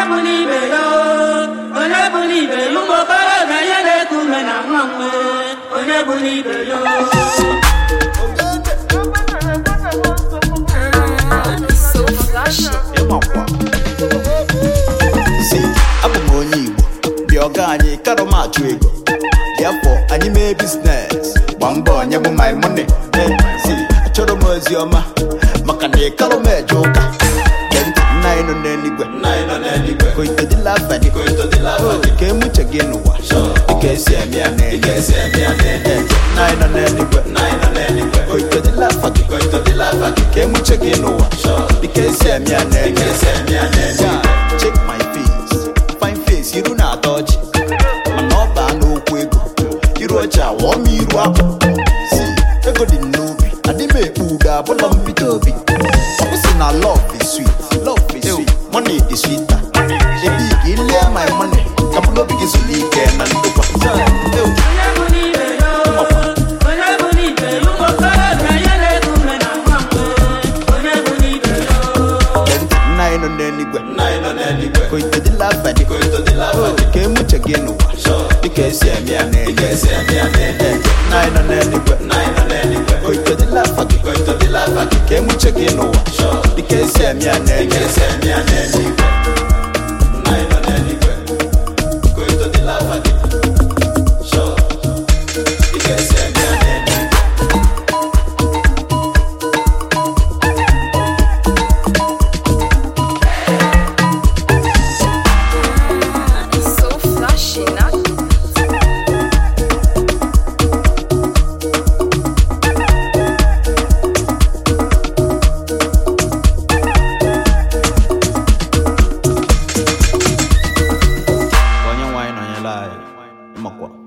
Anyị karoma ego. Therefore, anyị mee business. Gbambo nye bụ my money. Achọrọ m ozi ọma maka na ịkaroma eje ụka. Nna anyị nọ n'eluigwe. Koito dị lafadi. Ka emuche gị n'ụwa. Ike esi eme ya n'eluigwe. Nna anyị nọ n'eluigwe. Koito dị lafadi. Ka emuche gị n'ụwa. Ike esi eme ya n'eluigwe. Check my face. Fine face, iru na-atọ ọchị. Mana ọ baa n'okwu ego. Iru ọchị awọ m iru akpụ. Si, ego dị n'obi. Adị m ekpu ugo abụla mbido obi. Ọ bụsị na love is sweet. Money is sweeter. Ebi gị lie my money. Ka mkpụrụ obi gị zuru ike na ndokwa. Nna anyị nọ n'eluigwe. Koito dị lafadi. Ka emuche gị n'ụwa. Ike esi eme ya n'eluigwe. Nna anyị nọ n'eluigwe. Koito dị lafadi. Ka emuche gị n'ụwa. Ike esi eme ya n'eluigwe. Makwa.